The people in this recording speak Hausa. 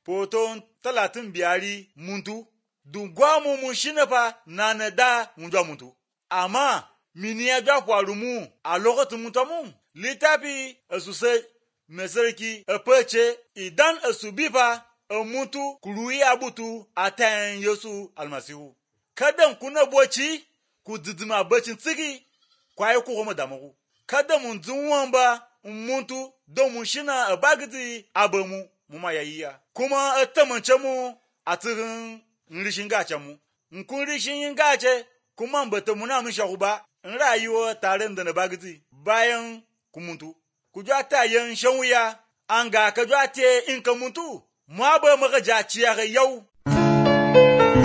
Poton 35 muntu. Dungwamu mushinafa na da munjwa muntu. Amma mini ya jwa kwarumu a lokacin mutamu. Littafi sosai mai sarki face idan su bifa mutu kuruyi abutu a tayin Yesu almasihu. Kadan kuna boci ku didima bacin tsigi kwaye ku kuma damaku. Kada mun zuwan ba mutu don mun shina bagidi abamu mu ma yayiya. Kuma tamance mu a tsirin rishin gace mu. Kun rishin gace kuma bata muna mun shaku ba. Rayuwa tare da na bagidi bayan ku muntu. Ku jwa ta yin shan wuya an ga ka jwa te in ka muntu. Ma ba maka jaciya yau.